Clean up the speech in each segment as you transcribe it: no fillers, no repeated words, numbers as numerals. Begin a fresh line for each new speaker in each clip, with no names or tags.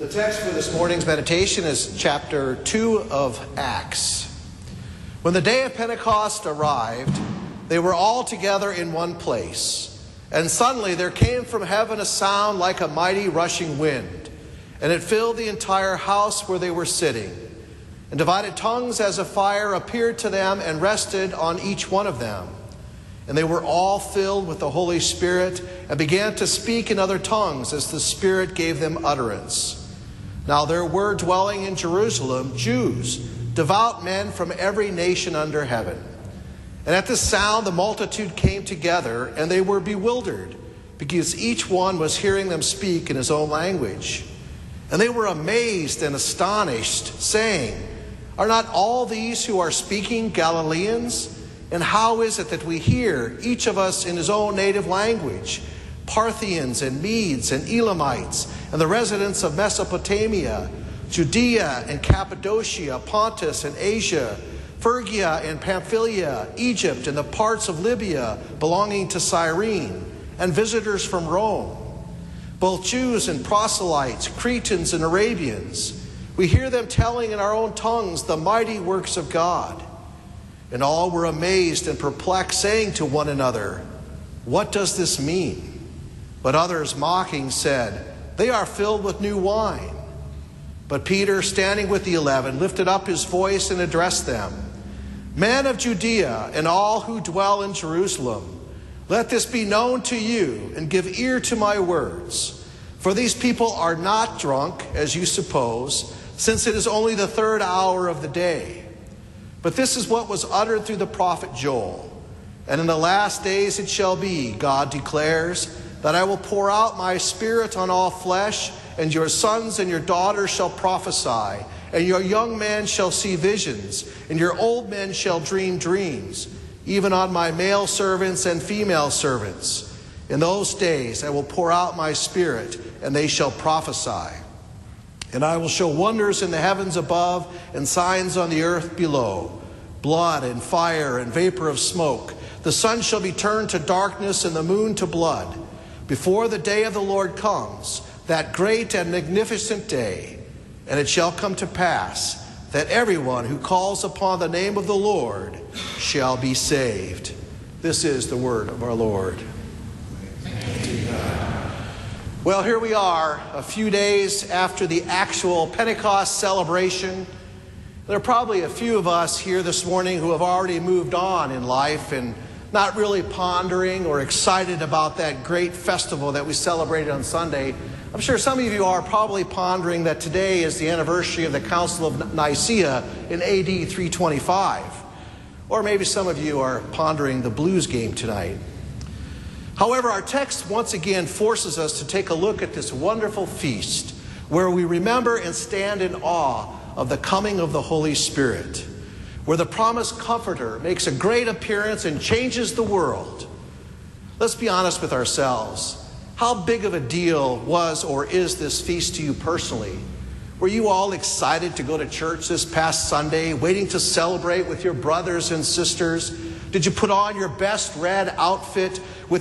The text for this morning's meditation is chapter 2 of Acts. When the day of Pentecost arrived, they were all together in one place. And suddenly there came from heaven a sound like a mighty rushing wind, and it filled the entire house where they were sitting. And divided tongues as of fire appeared to them and rested on each one of them. And they were all filled with the Holy Spirit and began to speak in other tongues as the Spirit gave them utterance. Now there were dwelling in Jerusalem Jews, devout men from every nation under heaven. And at this sound the multitude came together, and they were bewildered, because each one was hearing them speak in his own language. And they were amazed and astonished, saying, "Are not all these who are speaking Galileans? And how is it that we hear, each of us in his own native language, Parthians and Medes and Elamites, and the residents of Mesopotamia, Judea and Cappadocia, Pontus and Asia, Phrygia and Pamphylia, Egypt and the parts of Libya belonging to Cyrene, and visitors from Rome, both Jews and proselytes, Cretans and Arabians? We hear them telling in our own tongues the mighty works of God." And all were amazed and perplexed, saying to one another, "What does this mean?" But others, mocking, said, "They are filled with new wine." But Peter, standing with the 11, lifted up his voice and addressed them, "Men of Judea and all who dwell in Jerusalem, let this be known to you, and give ear to my words. For these people are not drunk, as you suppose, since it is only the third hour of the day. But this is what was uttered through the prophet Joel. And in the last days it shall be, God declares, that I will pour out my Spirit on all flesh, and your sons and your daughters shall prophesy, and your young men shall see visions, and your old men shall dream dreams, even on my male servants and female servants. In those days I will pour out my Spirit, and they shall prophesy. And I will show wonders in the heavens above and signs on the earth below, blood and fire and vapor of smoke. The sun shall be turned to darkness and the moon to blood, before the day of the Lord comes, that great and magnificent day. And it shall come to pass that everyone who calls upon the name of the Lord shall be saved." This is the word of our Lord. Well, here we are, a few days after the actual Pentecost celebration. There are probably a few of us here this morning who have already moved on in life and not really pondering or excited about that great festival that we celebrated on Sunday. I'm sure some of you are probably pondering that today is the anniversary of the Council of Nicaea in AD 325. Or maybe some of you are pondering the Blues game tonight. However, our text once again forces us to take a look at this wonderful feast where we remember and stand in awe of the coming of the Holy Spirit, where the promised Comforter makes a great appearance and changes the world. Let's be honest with ourselves. How big of a deal was or is this feast to you personally? Were you all excited to go to church this past Sunday, waiting to celebrate with your brothers and sisters? Did you put on your best red outfit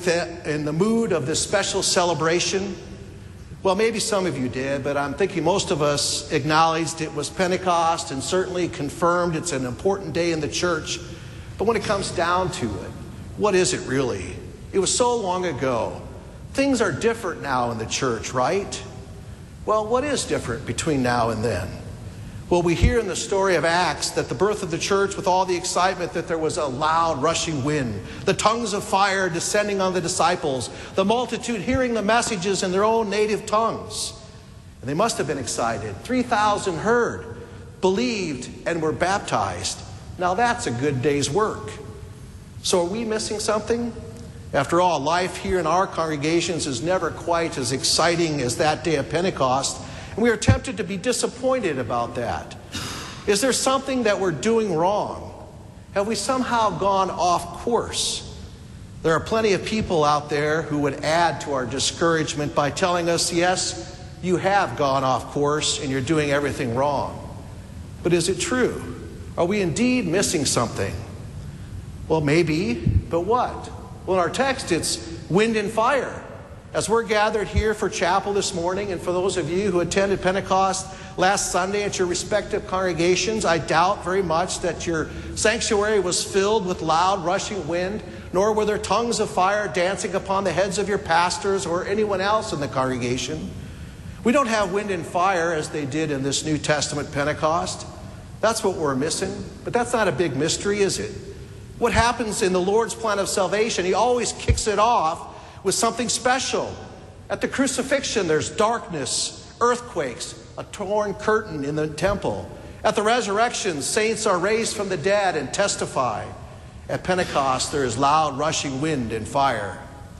in the mood of this special celebration? Well, maybe some of you did, but I'm thinking most of us acknowledged it was Pentecost and certainly confirmed it's an important day in the church. But when it comes down to it, what is it really? It was so long ago. Things are different now in the church, right? Well, what is different between now and then? Well, we hear in the story of Acts that the birth of the church, with all the excitement, that there was a loud rushing wind, the tongues of fire descending on the disciples, the multitude hearing the messages in their own native tongues. And they must have been excited. 3,000 heard, believed, and were baptized. Now that's a good day's work. So are we missing something? After all, life here in our congregations is never quite as exciting as that day of Pentecost. And we are tempted to be disappointed about that. Is there something that we're doing wrong? Have we somehow gone off course? There are plenty of people out there who would add to our discouragement by telling us, yes, you have gone off course and you're doing everything wrong. But is it true? Are we indeed missing something? Well, maybe, but what? Well, in our text, it's wind and fire. As we're gathered here for chapel this morning, and for those of you who attended Pentecost last Sunday at your respective congregations, I doubt very much that your sanctuary was filled with loud rushing wind, nor were there tongues of fire dancing upon the heads of your pastors or anyone else in the congregation. We don't have wind and fire as they did in this New Testament Pentecost. That's what we're missing, but that's not a big mystery, is it? What happens in the Lord's plan of salvation, He always kicks it off with something special. At the crucifixion, there's darkness, earthquakes, a torn curtain in the temple. At the resurrection, saints are raised from the dead and testify. At Pentecost, there is loud rushing wind and fire.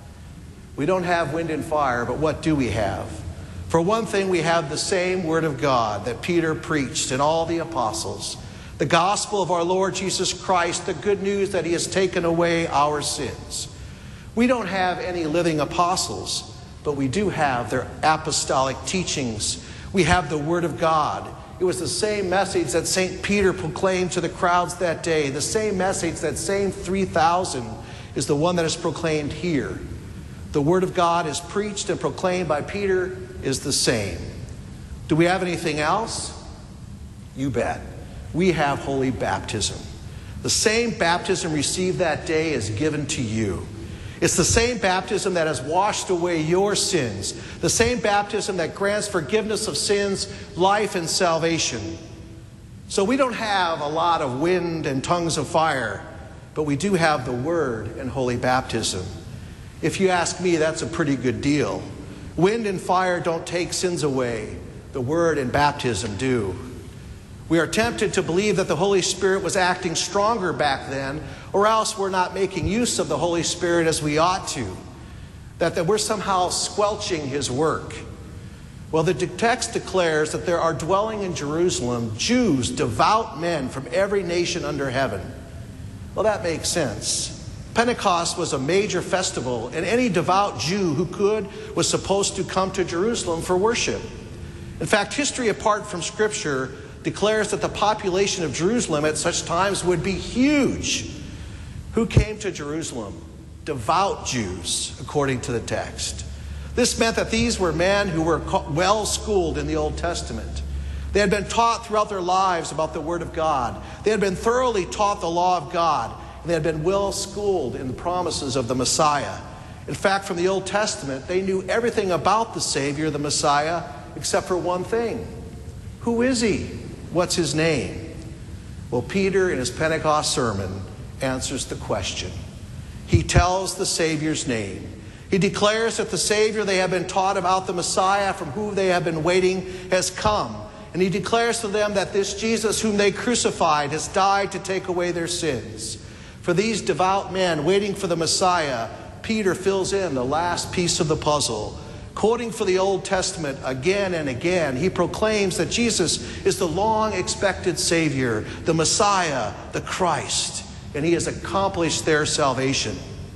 We don't have wind and fire, but what do we have? For one thing, we have the same Word of God that Peter preached and all the apostles. The gospel of our Lord Jesus Christ, the good news that He has taken away our sins. We don't have any living apostles, but we do have their apostolic teachings. We have the Word of God. It was the same message that St. Peter proclaimed to the crowds that day. The same message, that same 3,000, is the one that is proclaimed here. The Word of God is preached and proclaimed by Peter is the same. Do we have anything else? You bet. We have holy baptism. The same baptism received that day is given to you. It's the same baptism that has washed away your sins. The same baptism that grants forgiveness of sins, life, and salvation. So we don't have a lot of wind and tongues of fire, but we do have the Word and holy baptism. If you ask me, that's a pretty good deal. Wind and fire don't take sins away. The Word and baptism do. We are tempted to believe that the Holy Spirit was acting stronger back then, or else we're not making use of the Holy Spirit as we ought to. That we're somehow squelching His work. Well, the text declares that there are dwelling in Jerusalem Jews, devout men from every nation under heaven. Well, that makes sense. Pentecost was a major festival, and any devout Jew who could was supposed to come to Jerusalem for worship. In fact, history apart from Scripture declares that the population of Jerusalem at such times would be huge. Who came to Jerusalem? Devout Jews, according to the text. This meant that these were men who were well schooled in the Old Testament. They had been taught throughout their lives about the Word of God. They had been thoroughly taught the law of God. And they had been well schooled in the promises of the Messiah. In fact, from the Old Testament, they knew everything about the Savior, the Messiah, except for one thing. Who is He? What's His name? Well, Peter, in his Pentecost sermon, answers the question. He tells the Savior's name. He declares that the Savior they have been taught about, the Messiah from whom they have been waiting, has come. And He declares to them that this Jesus whom they crucified has died to take away their sins. For these devout men waiting for the Messiah, Peter fills in the last piece of the puzzle. Quoting from the Old Testament again and again, he proclaims that Jesus is the long-expected Savior, the Messiah, the Christ, and He has accomplished their salvation.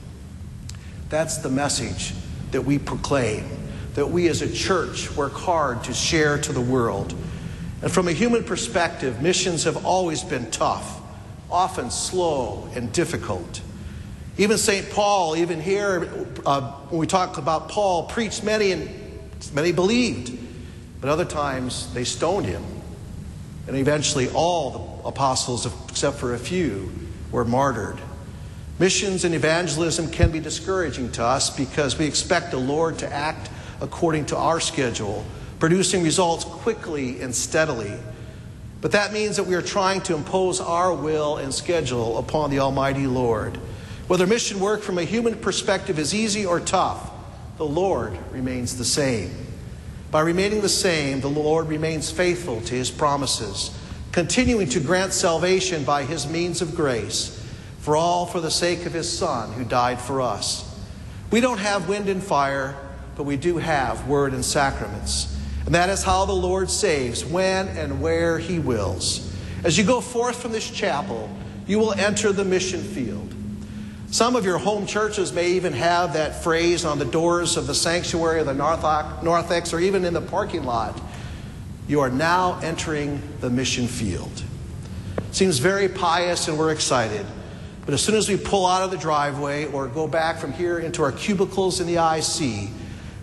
That's the message that we proclaim, that we as a church work hard to share to the world. And from a human perspective, missions have always been tough, often slow and difficult. Even St. Paul, even here, when we talk about Paul, preached many and many believed. But other times they stoned him. And eventually all the apostles, except for a few, were martyred. Missions and evangelism can be discouraging to us because we expect the Lord to act according to our schedule, producing results quickly and steadily. But that means that we are trying to impose our will and schedule upon the Almighty Lord. Whether mission work from a human perspective is easy or tough, the Lord remains the same. By remaining the same, the Lord remains faithful to His promises, continuing to grant salvation by His means of grace, for all for the sake of His Son who died for us. We don't have wind and fire, but we do have word and sacraments. And that is how the Lord saves, when and where He wills. As you go forth from this chapel, you will enter the mission field. Some of your home churches may even have that phrase on the doors of the sanctuary of the narthex or even in the parking lot. You are now entering the mission field. Seems very pious and we're excited. But as soon as we pull out of the driveway or go back from here into our cubicles in the IC,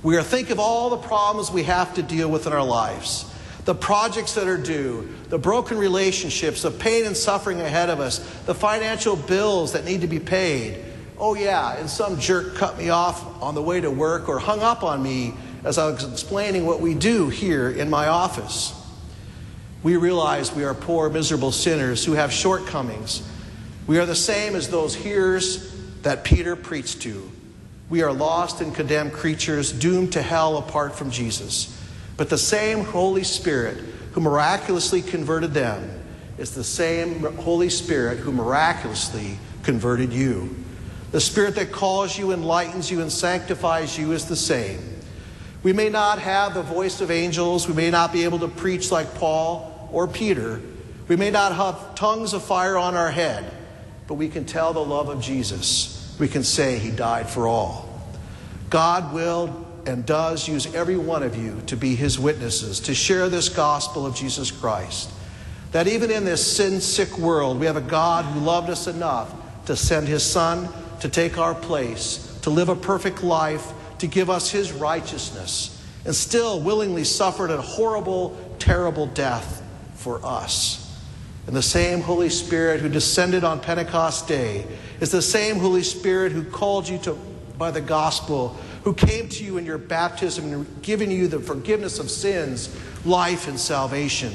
We are thinking of all the problems we have to deal with in our lives, the projects that are due, the broken relationships, the pain and suffering ahead of us, the financial bills that need to be paid. Oh yeah, and some jerk cut me off on the way to work or hung up on me as I was explaining what we do here in my office. We realize we are poor, miserable sinners who have shortcomings. We are the same as those hearers that Peter preached to. We are lost and condemned creatures doomed to hell apart from Jesus. But the same Holy Spirit who miraculously converted them is the same Holy Spirit who miraculously converted you. The Spirit that calls you, enlightens you, and sanctifies you is the same. We may not have the voice of angels. We may not be able to preach like Paul or Peter. We may not have tongues of fire on our head, but we can tell the love of Jesus. We can say he died for all. God will and does use every one of you to be his witnesses, to share this gospel of Jesus Christ. That even in this sin-sick world, we have a God who loved us enough to send his Son to take our place, to live a perfect life, to give us his righteousness, and still willingly suffered a horrible, terrible death for us. And the same Holy Spirit who descended on Pentecost Day is the same Holy Spirit who called you to by the gospel, who came to you in your baptism and given you the forgiveness of sins, life, and salvation.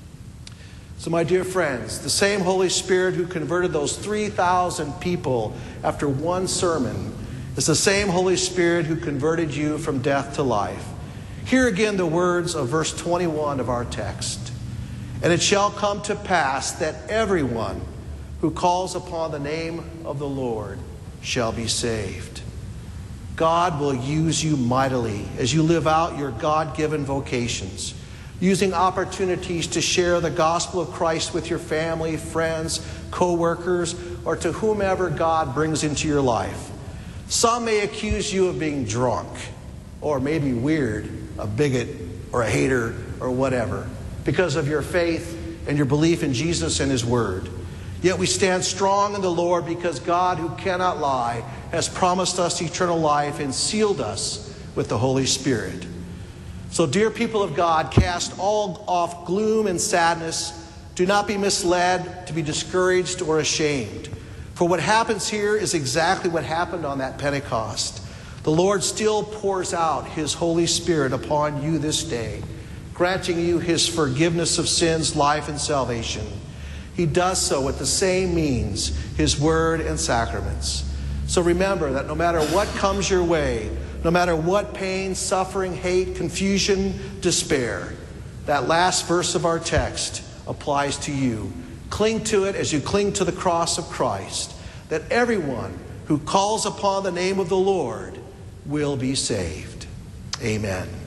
So my dear friends, the same Holy Spirit who converted those 3,000 people after one sermon is the same Holy Spirit who converted you from death to life. Hear again the words of verse 21 of our text. And it shall come to pass that everyone who calls upon the name of the Lord shall be saved. God will use you mightily as you live out your God-given vocations, using opportunities to share the gospel of Christ with your family, friends, co-workers, or to whomever God brings into your life. Some may accuse you of being drunk, or maybe weird, a bigot, or a hater, or whatever, because of your faith and your belief in Jesus and his word. Yet we stand strong in the Lord because God, who cannot lie, has promised us eternal life and sealed us with the Holy Spirit. So, dear people of God, cast all off gloom and sadness. Do not be misled, to be discouraged or ashamed. For what happens here is exactly what happened on that Pentecost. The Lord still pours out his Holy Spirit upon you this day, granting you his forgiveness of sins, life, and salvation. He does so with the same means, his word and sacraments. So remember that no matter what comes your way, no matter what pain, suffering, hate, confusion, despair, that last verse of our text applies to you. Cling to it as you cling to the cross of Christ, that everyone who calls upon the name of the Lord will be saved. Amen.